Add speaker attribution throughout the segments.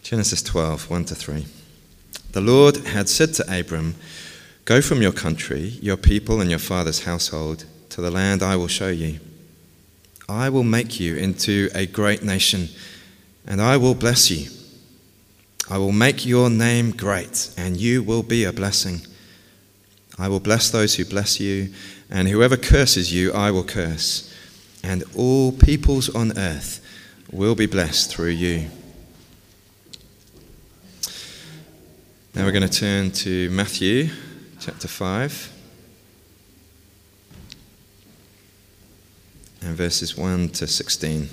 Speaker 1: Genesis 12, 1-3. The Lord had said to Abram, "Go from your country, your people and your father's household, to the land I will show you. I will make you into a great nation, and I will bless you. I will make your name great, and you will be a blessing. I will bless those who bless you, and whoever curses you I will curse. And all peoples on earth will be blessed through you." Now we're going to turn to Matthew chapter 5 and verses 1-16.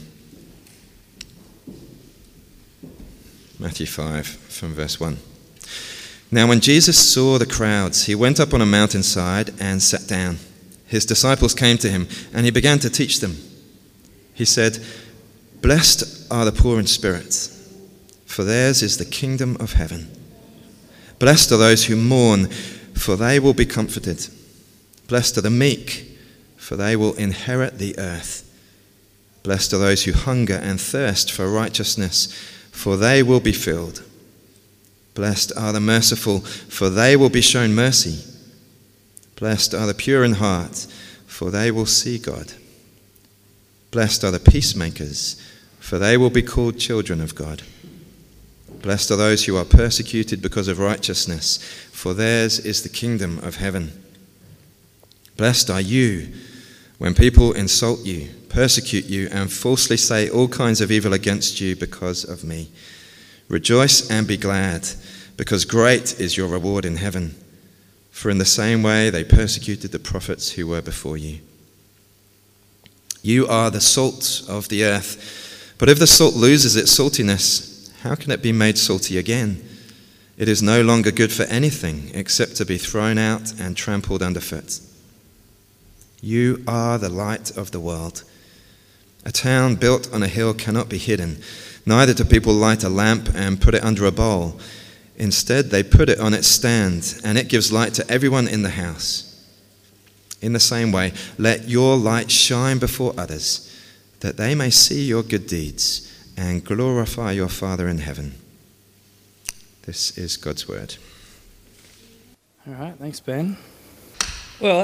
Speaker 1: Matthew 5 from verse 1. Now when Jesus saw the crowds, he went up on a mountainside and sat down. His disciples came to him, and he began to teach them. He said, "Blessed are the poor in spirit, for theirs is the kingdom of heaven. Blessed are those who mourn, for they will be comforted. Blessed are the meek, for they will inherit the earth. Blessed are those who hunger and thirst for righteousness, for they will be filled. Blessed are the merciful, for they will be shown mercy. Blessed are the pure in heart, for they will see God. Blessed are the peacemakers, for they will be called children of God. Blessed are those who are persecuted because of righteousness, for theirs is the kingdom of heaven. Blessed are you when people insult you, persecute you, and falsely say all kinds of evil against you because of me. Rejoice and be glad, because great is your reward in heaven. For in the same way they persecuted the prophets who were before you. You are the salt of the earth, but if the salt loses its saltiness, how can it be made salty again? It is no longer good for anything except to be thrown out and trampled underfoot. You are the light of the world. A town built on a hill cannot be hidden. Neither do people light a lamp and put it under a bowl. Instead, they put it on its stand, and it gives light to everyone in the house. In the same way, let your light shine before others, that they may see your good deeds and glorify your Father in heaven." This is God's word.
Speaker 2: All right, thanks, Ben. Well,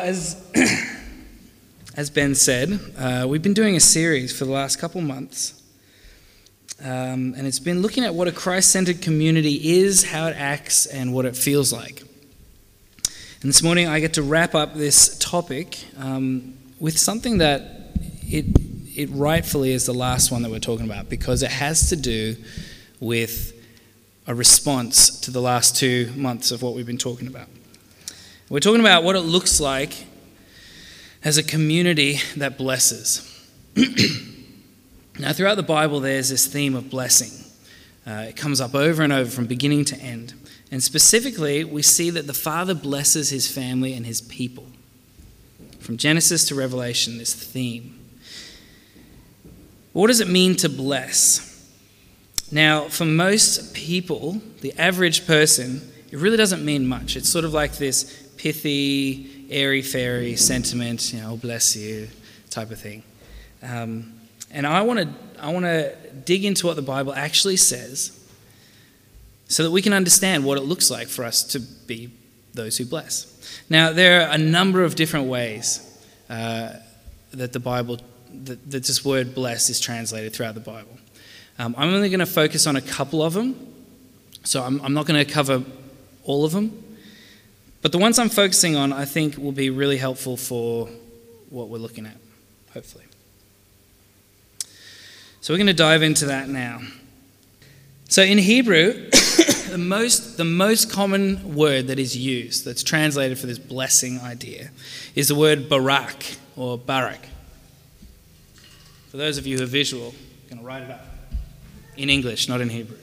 Speaker 2: as Ben said, we've been doing a series for the last couple months, and it's been looking at what a Christ-centered community is, how it acts, and what it feels like. And this morning I get to wrap up this topic with something that it rightfully is the last one that we're talking about, because it has to do with a response to the last 2 months of what we've been talking about. We're talking about what it looks like as a community that blesses. Now, throughout the Bible, there's this theme of blessing. It comes up over and over from beginning to end. And specifically, we see that the Father blesses his family and his people. From Genesis to Revelation, this theme. What does it mean to bless? Now, for most people, the average person, it really doesn't mean much. It's sort of like this pithy, airy-fairy sentiment, oh, bless you, type of thing. And I want to dig into what the Bible actually says so that we can understand what it looks like for us to be those who bless. Now, there are a number of different ways that the Bible, that this word bless is translated throughout the Bible. I'm only going to focus on a couple of them, so I'm not going to cover all of them. But the ones I'm focusing on, I think, will be really helpful for what we're looking at, hopefully. So we're going to dive into that now. So in Hebrew, the most common word that is used, that's translated for this blessing idea, is the word barak or barak. For those of you who are visual, I'm going to write it up. In English, not in Hebrew.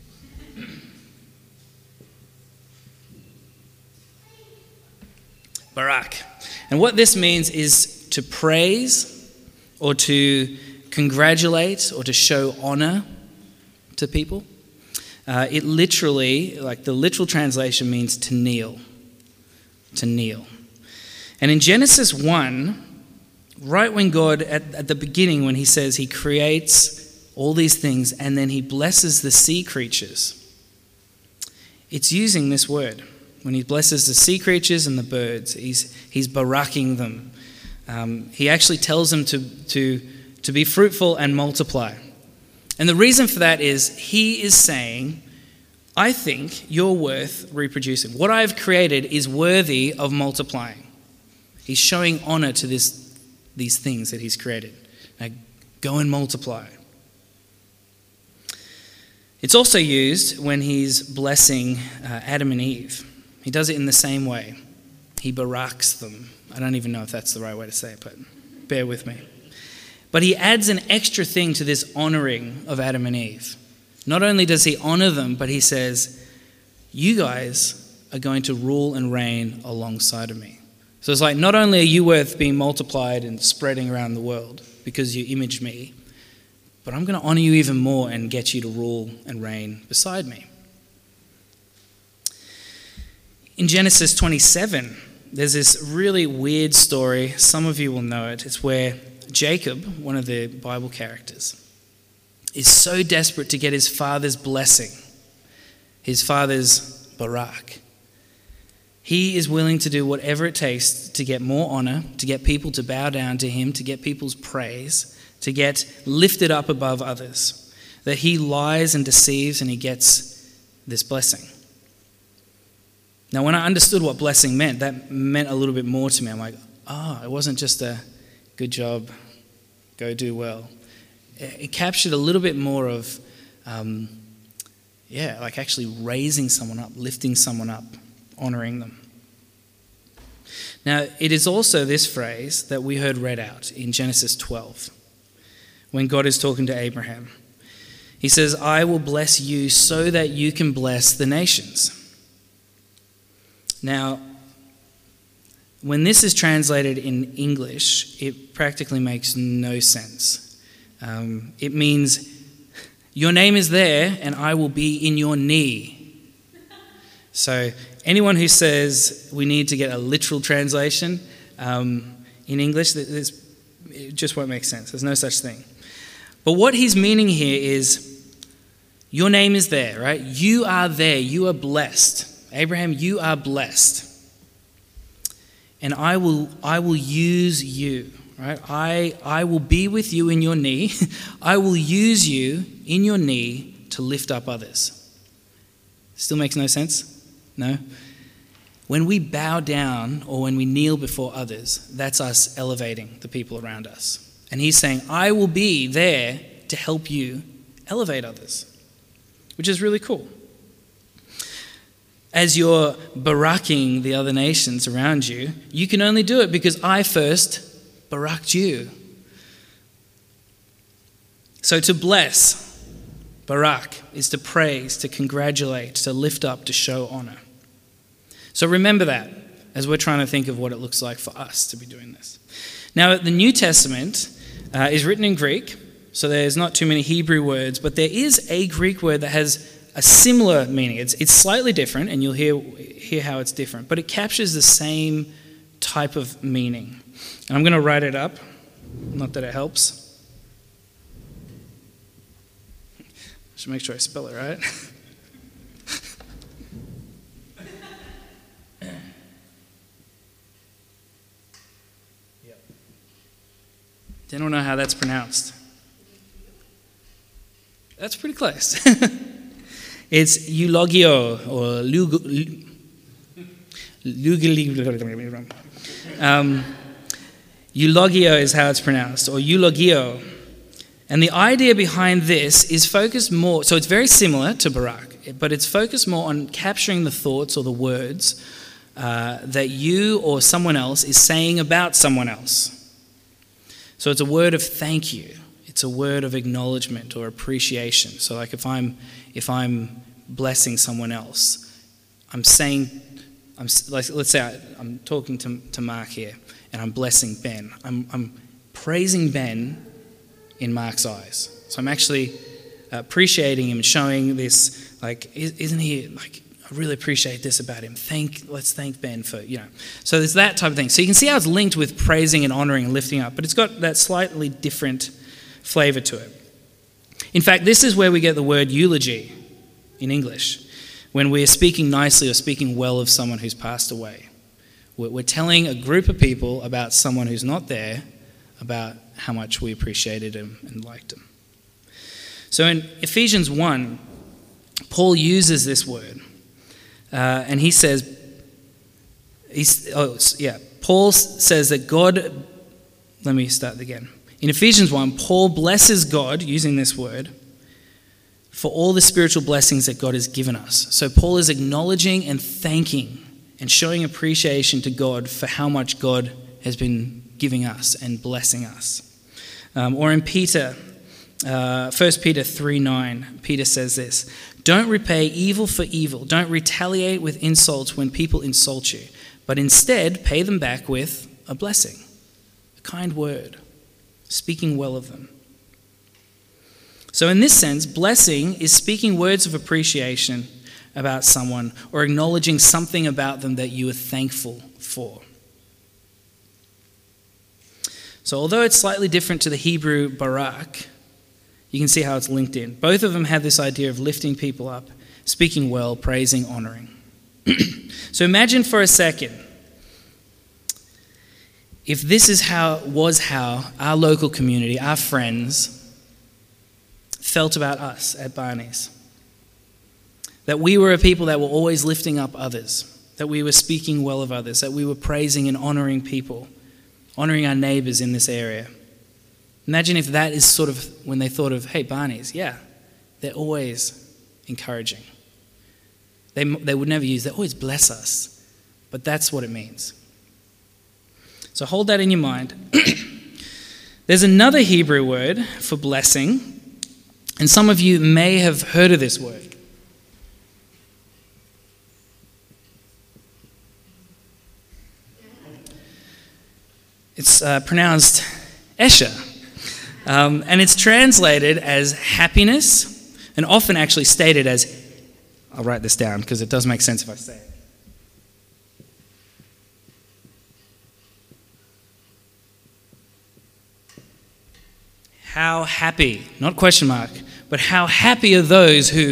Speaker 2: Barak. And what this means is to praise or to congratulate or to show honor to people. It literally, like the literal translation, means to kneel. To kneel. And in Genesis 1, right when God, at the beginning, when he says he creates all these things, and then he blesses the sea creatures. It's using this word. When he blesses the sea creatures and the birds, he's baraking them. He actually tells them to be fruitful and multiply. And the reason for that is he is saying, I think you're worth reproducing. What I've created is worthy of multiplying. He's showing honor to these things that he's created. Now, go and multiply. It's also used when he's blessing Adam and Eve. He does it in the same way. He baraks them. I don't even know if that's the right way to say it, but bear with me. But he adds an extra thing to this honoring of Adam and Eve. Not only does he honor them, but he says, you guys are going to rule and reign alongside of me. So it's like, not only are you worth being multiplied and spreading around the world because you image me, but I'm going to honor you even more and get you to rule and reign beside me. In Genesis 27, there's this really weird story. Some of you will know it. It's where Jacob, one of the Bible characters, is so desperate to get his father's blessing, his father's barak. He is willing to do whatever it takes to get more honor, to get people to bow down to him, to get people's praise, to get lifted up above others. That he lies and deceives and he gets this blessing. Now, when I understood what blessing meant, that meant a little bit more to me. I'm like, it wasn't just a good job, go do well. It captured a little bit more of, like actually raising someone up, lifting someone up, honoring them. Now, it is also this phrase that we heard read out in Genesis 12, when God is talking to Abraham. He says, I will bless you so that you can bless the nations. Now, when this is translated in English, it practically makes no sense. It means, your name is there and I will be in your knee. So anyone who says we need to get a literal translation in English, it just won't make sense. There's no such thing. But what he's meaning here is, your name is there, right? You are there. You are blessed. Abraham, you are blessed. And I will use you, right? I will be with you in your knee. I will use you in your knee to lift up others. Still makes no sense? No? When we bow down or when we kneel before others, that's us elevating the people around us. And he's saying, I will be there to help you elevate others, which is really cool. As you're baraking the other nations around you, you can only do it because I first baraked you. So to bless, barak, is to praise, to congratulate, to lift up, to show honor. So remember that as we're trying to think of what it looks like for us to be doing this. Now, the New Testament is written in Greek, so there's not too many Hebrew words, but there is a Greek word that has a similar meaning. It's slightly different, and you'll hear how it's different, but it captures the same type of meaning. And I'm going to write it up, not that it helps. I should make sure I spell it right. Does anyone know how that's pronounced? That's pretty close. It's eulogio or eulogio is how it's pronounced, or eulogio. And the idea behind this is focused more, so it's very similar to barak, but it's focused more on capturing the thoughts or the words that you or someone else is saying about someone else. So it's a word of thank you. It's a word of acknowledgement or appreciation. So like if I'm blessing someone else, let's say I'm talking to Mark here and I'm blessing Ben. I'm praising Ben in Mark's eyes. So I'm actually appreciating him and showing this, like, isn't he, like, I really appreciate this about him. Let's thank Ben for, So there's that type of thing. So you can see how it's linked with praising and honoring and lifting up, but it's got that slightly different flavor to it. In fact, this is where we get the word eulogy in English, when we're speaking nicely or speaking well of someone who's passed away. We're telling a group of people about someone who's not there, about how much we appreciated him and liked him. So in Ephesians 1, Paul uses this word, and he says, Paul says that God, let me start again. In Ephesians 1, Paul blesses God, using this word, for all the spiritual blessings that God has given us. So Paul is acknowledging and thanking and showing appreciation to God for how much God has been giving us and blessing us. Or in Peter, 1 Peter 3:9, Peter says this, "Don't repay evil for evil. Don't retaliate with insults when people insult you, but instead pay them back with a blessing, a kind word, speaking well of them." So in this sense, blessing is speaking words of appreciation about someone or acknowledging something about them that you are thankful for. So although it's slightly different to the Hebrew barak, you can see how it's linked in. Both of them have this idea of lifting people up, speaking well, praising, honoring. So imagine for a second, if this is how our local community, our friends, felt about us at Barney's. That we were a people that were always lifting up others, that we were speaking well of others, that we were praising and honouring people, honouring our neighbours in this area. Imagine if that is sort of when they thought of, hey, Barney's, yeah, they're always encouraging. They would never use, they always bless us, but that's what it means. So hold that in your mind. There's another Hebrew word for blessing, and some of you may have heard of this word. It's pronounced Esher, and it's translated as happiness, and often actually stated as, I'll write this down because it does make sense if I say it. How happy, not question mark, but how happy are those who ...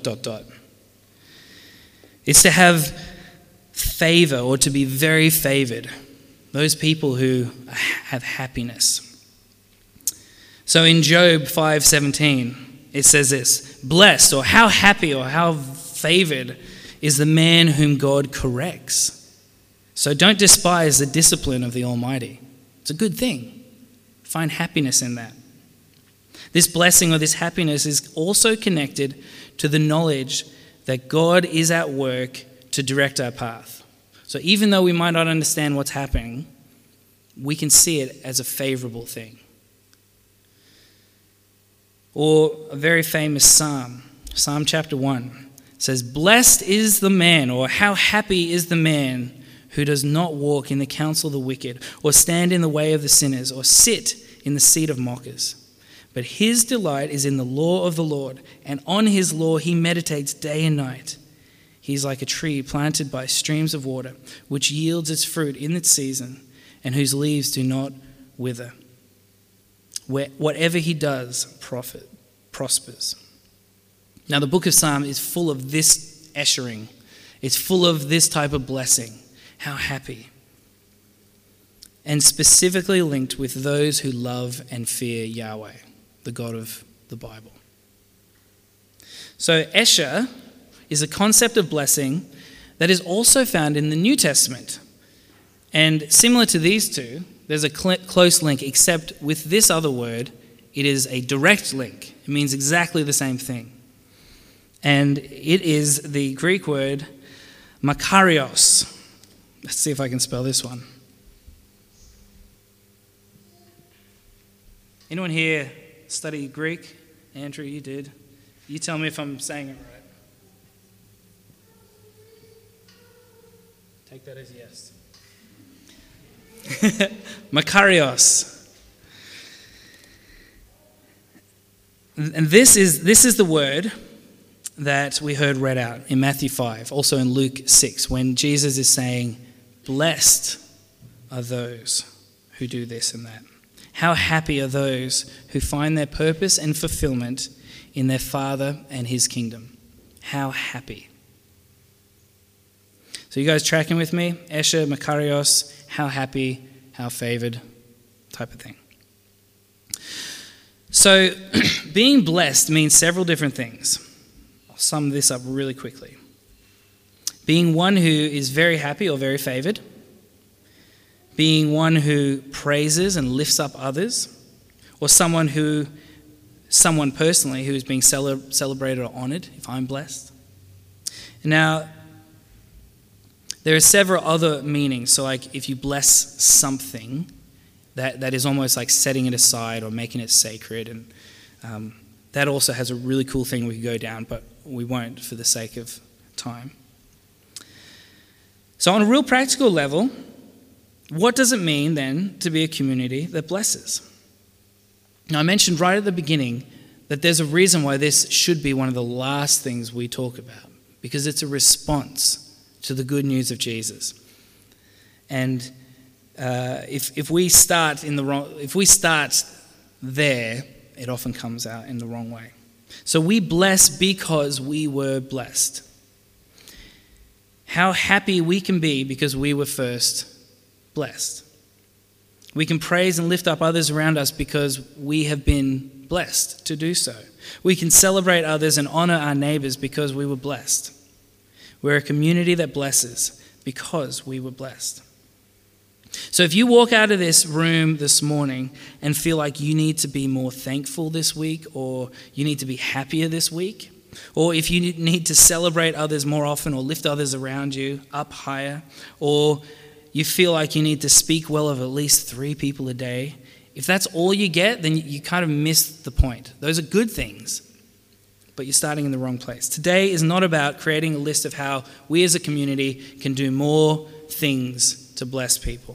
Speaker 2: It's to have favor or to be very favored. Those people who have happiness. So in Job 5:17, it says this, "Blessed," or how happy or how favored is the man whom God corrects. So don't despise the discipline of the Almighty. It's a good thing. Find happiness in that. This blessing or this happiness is also connected to the knowledge that God is at work to direct our path. So even though we might not understand what's happening, we can see it as a favorable thing. Or a very famous psalm, Psalm chapter 1, says, "Blessed is the man," or how happy is the man who does not walk in the counsel of the wicked, or stand in the way of the sinners, or sit in the seat of mockers. But his delight is in the law of the Lord, and on his law he meditates day and night. He is like a tree planted by streams of water, which yields its fruit in its season, and whose leaves do not wither. Whatever he does prospers. Now the book of Psalm is full of this eshering. It's full of this type of blessing. How happy. And specifically linked with those who love and fear Yahweh, the God of the Bible. So Esher is a concept of blessing that is also found in the New Testament. And similar to these two, there's a close link, except with this other word, it is a direct link. It means exactly the same thing. And it is the Greek word makarios. Let's see if I can spell this one. Anyone here study Greek? Andrew, you did. You tell me if I'm saying it right. Take that as yes. Makarios. And this is the word that we heard read out in Matthew 5, also in Luke 6, when Jesus is saying, "Blessed are those who do this and that." How happy are those who find their purpose and fulfillment in their Father and his kingdom. How happy. So you guys tracking with me? Escher, Makarios, how happy, how favored type of thing. So being blessed means several different things. I'll sum this up really quickly. Being one who is very happy or very favored. Being one who praises and lifts up others. Or someone personally who is being celebrated or honored, if I'm blessed. Now, there are several other meanings. So like if you bless something, that is almost like setting it aside or making it sacred. And that also has a really cool thing we could go down, but we won't for the sake of time. So on a real practical level, what does it mean then to be a community that blesses? Now I mentioned right at the beginning that there's a reason why this should be one of the last things we talk about, because it's a response to the good news of Jesus. And if we start there, it often comes out in the wrong way. So we bless because we were blessed. How happy we can be because we were first blessed. We can praise and lift up others around us because we have been blessed to do so. We can celebrate others and honor our neighbors because we were blessed. We're a community that blesses because we were blessed. So if you walk out of this room this morning and feel like you need to be more thankful this week, or you need to be happier this week, or if you need to celebrate others more often or lift others around you up higher, or you feel like you need to speak well of at least 3 people a day, if that's all you get, then you kind of miss the point. Those are good things, but you're starting in the wrong place. Today is not about creating a list of how we as a community can do more things to bless people.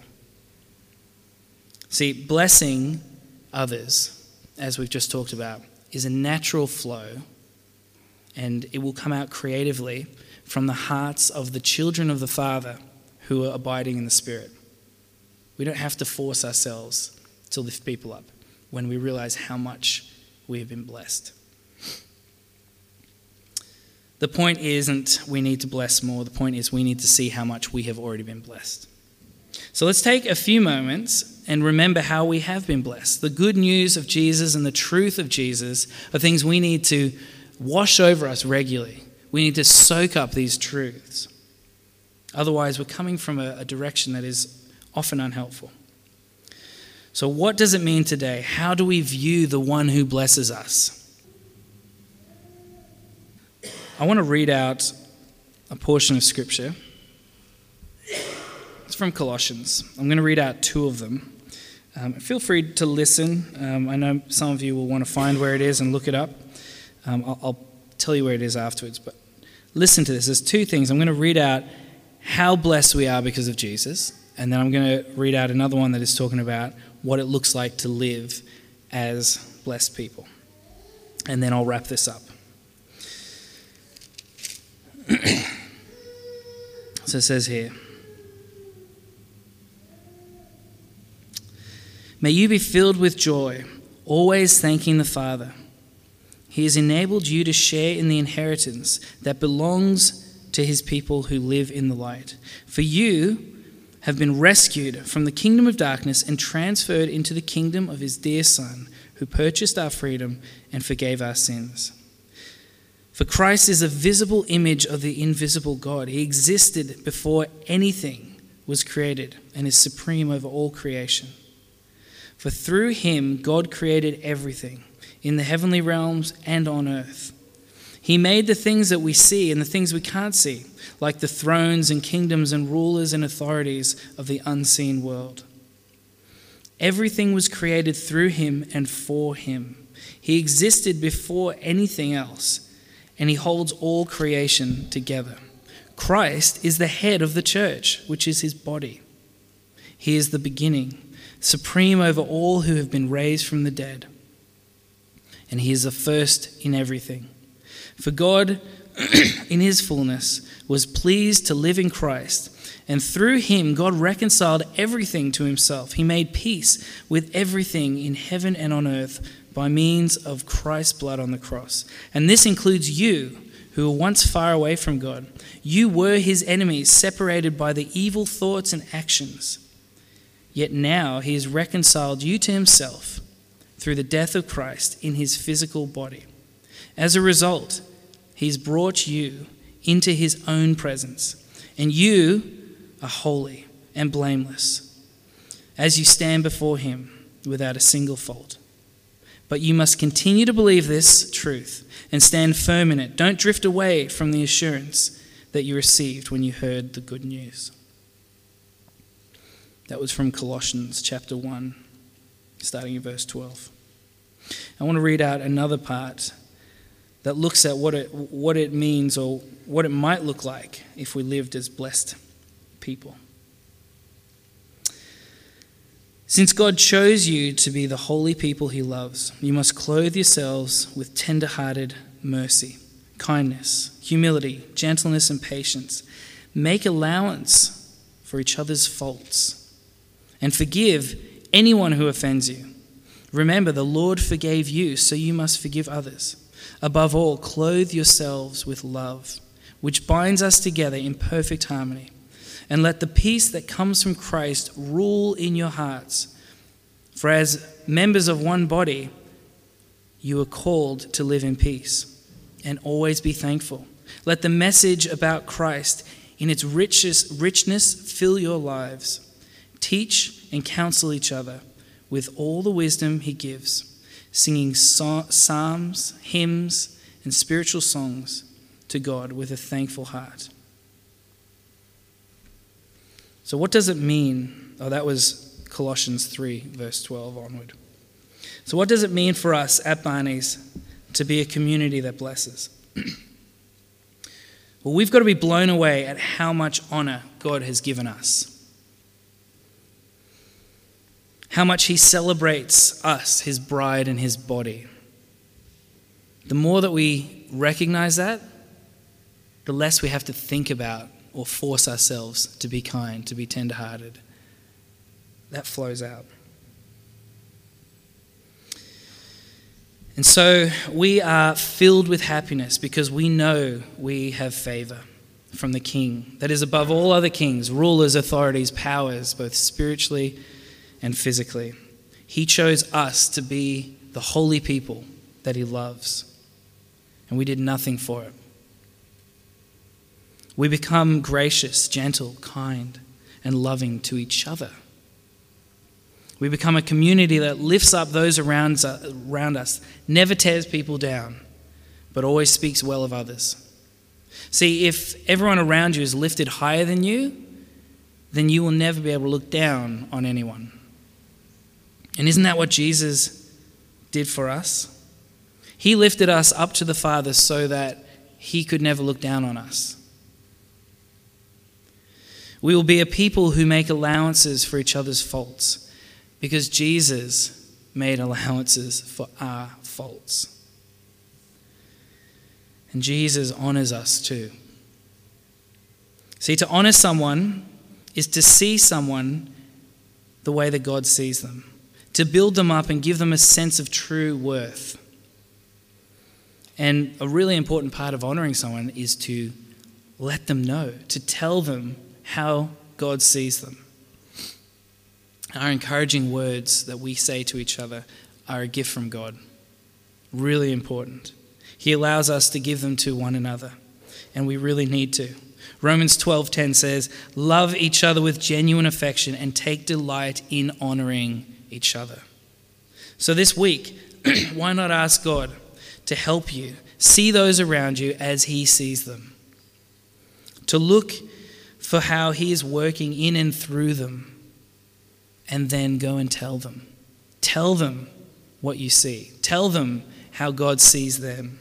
Speaker 2: See, blessing others, as we've just talked about, is a natural flow, and it will come out creatively from the hearts of the children of the Father who are abiding in the Spirit. We don't have to force ourselves to lift people up when we realize how much we have been blessed. The point isn't we need to bless more. The point is we need to see how much we have already been blessed. So let's take a few moments and remember how we have been blessed. The good news of Jesus and the truth of Jesus are things we need to wash over us regularly. We need to soak up these truths. Otherwise, we're coming from a direction that is often unhelpful. So what does it mean today? How do we view the one who blesses us? I want to read out a portion of Scripture. It's from Colossians. I'm going to read out 2 of them. Feel free to listen. I know some of you will want to find where it is and look it up. I'll tell you where it is afterwards, but listen to this. There's 2 things. I'm going to read out how blessed we are because of Jesus, and then I'm going to read out another one that is talking about what it looks like to live as blessed people. And then I'll wrap this up. So it says here, may you be filled with joy, always thanking the Father. He has enabled you to share in the inheritance that belongs to his people who live in the light. For you have been rescued from the kingdom of darkness and transferred into the kingdom of his dear Son, who purchased our freedom and forgave our sins. For Christ is a visible image of the invisible God. He existed before anything was created and is supreme over all creation. For through him God created everything in the heavenly realms and on earth. He made the things that we see and the things we can't see, like the thrones and kingdoms and rulers and authorities of the unseen world. Everything was created through him and for him. He existed before anything else, and he holds all creation together. Christ is the head of the church, which is his body. He is the beginning, supreme over all who have been raised from the dead. And he is the first in everything. For God, in his fullness, was pleased to live in Christ, and through him God reconciled everything to himself. He made peace with everything in heaven and on earth by means of Christ's blood on the cross. And this includes you, who were once far away from God. You were his enemies, separated by the evil thoughts and actions. Yet now he has reconciled you to himself through the death of Christ in his physical body. As a result, he's brought you into his own presence, and you are holy and blameless as you stand before him without a single fault. But you must continue to believe this truth and stand firm in it. Don't drift away from the assurance that you received when you heard the good news. That was from Colossians chapter 1, starting in verse 12. I want to read out another part that looks at what it means, or what it might look like if we lived as blessed people. Since God chose you to be the holy people he loves, you must clothe yourselves with tender-hearted mercy, kindness, humility, gentleness, and patience. Make allowance for each other's faults and forgive anyone who offends you. Remember, the Lord forgave you, so you must forgive others. Above all, clothe yourselves with love, which binds us together in perfect harmony. And let the peace that comes from Christ rule in your hearts. For as members of one body, you are called to live in peace and always be thankful. Let the message about Christ in its richness fill your lives. Teach and counsel each other with all the wisdom he gives, singing psalms, hymns, and spiritual songs to God with a thankful heart. So what does it mean? Oh, that was Colossians 3, verse 12 onward. So what does it mean for us at Barney's to be a community that blesses? Well, we've got to be blown away at how much honor God has given us. How much he celebrates us, his bride and his body. The more that we recognize that, the less we have to think about or force ourselves to be kind, to be tender-hearted. That flows out. And so we are filled with happiness because we know we have favor from the King that is above all other kings, rulers, authorities, powers, both spiritually and physically. He chose us to be the holy people that he loves, and we did nothing for it. We become gracious, gentle, kind, and loving to each other. We become a community that lifts up those around us, never tears people down, but always speaks well of others. See, if everyone around you is lifted higher than you, then you will never be able to look down on anyone. And isn't that what Jesus did for us? He lifted us up to the Father so that he could never look down on us. We will be a people who make allowances for each other's faults because Jesus made allowances for our faults. And Jesus honors us too. See, to honor someone is to see someone the way that God sees them, to build them up and give them a sense of true worth. And a really important part of honoring someone is to let them know, to tell them how God sees them. Our encouraging words that we say to each other are a gift from God. Really important. He allows us to give them to one another, and we really need to. Romans 12:10 says, "Love each other with genuine affection and take delight in honoring each other." So this week, why not ask God to help you see those around you as he sees them? To look for how he is working in and through them, and then go and tell them. Tell them what you see. Tell them how God sees them.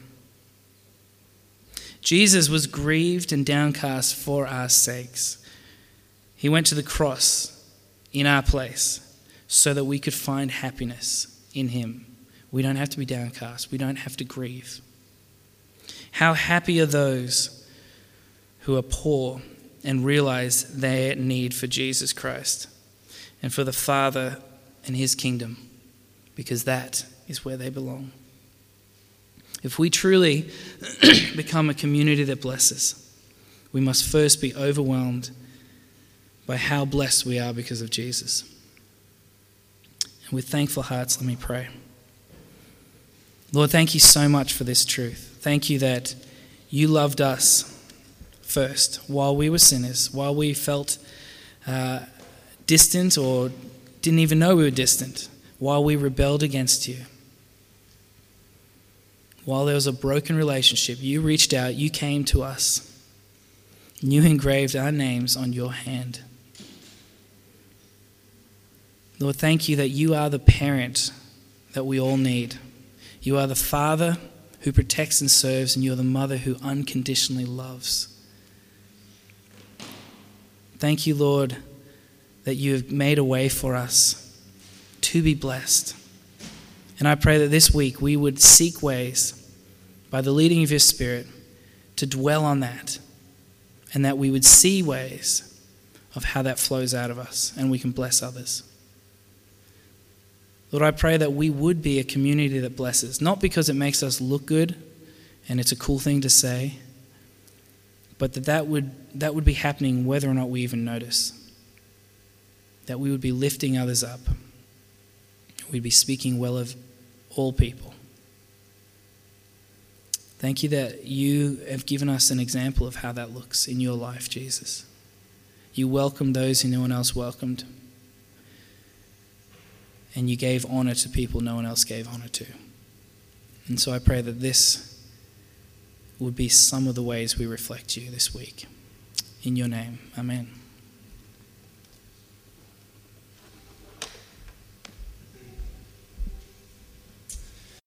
Speaker 2: Jesus was grieved and downcast for our sakes. He went to the cross in our place so that we could find happiness in him. We don't have to be downcast. We don't have to grieve. How happy are those who are poor and realize their need for Jesus Christ and for the Father and his kingdom, because that is where they belong. If we truly become a community that blesses, we must first be overwhelmed by how blessed we are because of Jesus. And with thankful hearts, let me pray. Lord, thank you so much for this truth. Thank you that you loved us first while we were sinners, while we felt distant or didn't even know we were distant, while we rebelled against you. While there was a broken relationship, you reached out, you came to us, and you engraved our names on your hand. Lord, thank you that you are the parent that we all need. You are the father who protects and serves, and you are the mother who unconditionally loves. Thank you, Lord, that you have made a way for us to be blessed. And I pray that this week we would seek ways, by the leading of your Spirit, to dwell on that, and that we would see ways of how that flows out of us and we can bless others. Lord, I pray that we would be a community that blesses, not because it makes us look good and it's a cool thing to say, but that would be happening whether or not we even notice. That we would be lifting others up. We'd be speaking well of all people. Thank you that you have given us an example of how that looks in your life, Jesus. You welcomed those who no one else welcomed. And you gave honor to people no one else gave honor to. And so I pray that this would be some of the ways we reflect you this week. In your name, amen.